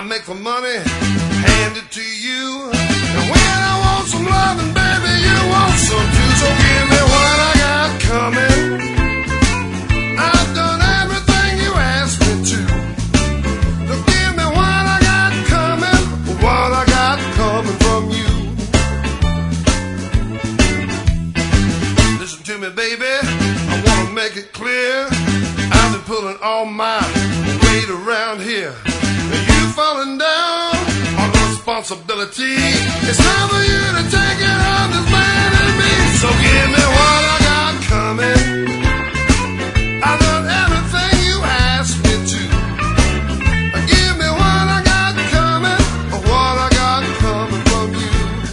make the money, hand it to you. And when I want some loving, baby, you want some too. So give me what I got coming. I've done everything you asked me to. So give me what I got coming, what I got coming from you. Listen to me, baby, I wanna make it clear. I've been pulling all my weight around here. You falling down on responsibility. It's time for you to take it on this man and me. So give me what I got coming. I've done everything you asked me to. Give me what I got coming, what I got coming from you.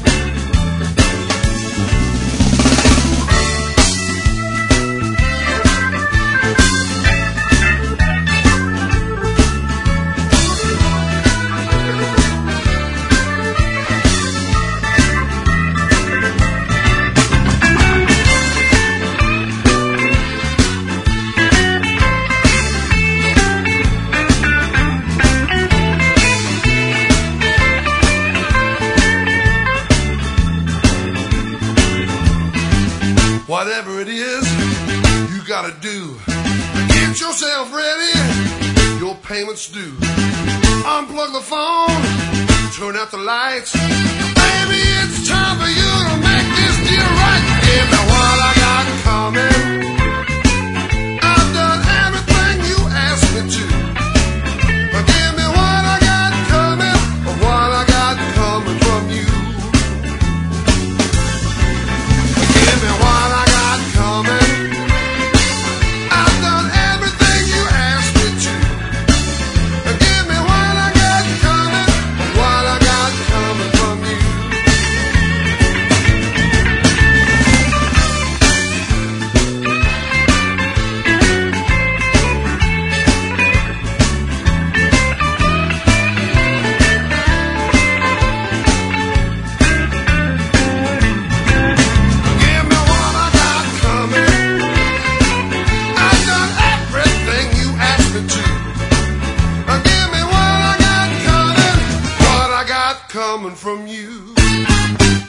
Whatever it is you gotta do, get yourself ready, your payment's due. Unplug the phone, turn out the lights. Baby, it's time for you to make this deal right. Give me what I got coming. I've done everything you asked me to. Give me what I got coming, what I got coming from you. Give me what I got coming. I've done everything you asked me to. Give me what I got coming, what I got coming from you. Give me what I got coming. I've done everything you asked me to. Give me what I got coming, what I got coming from you.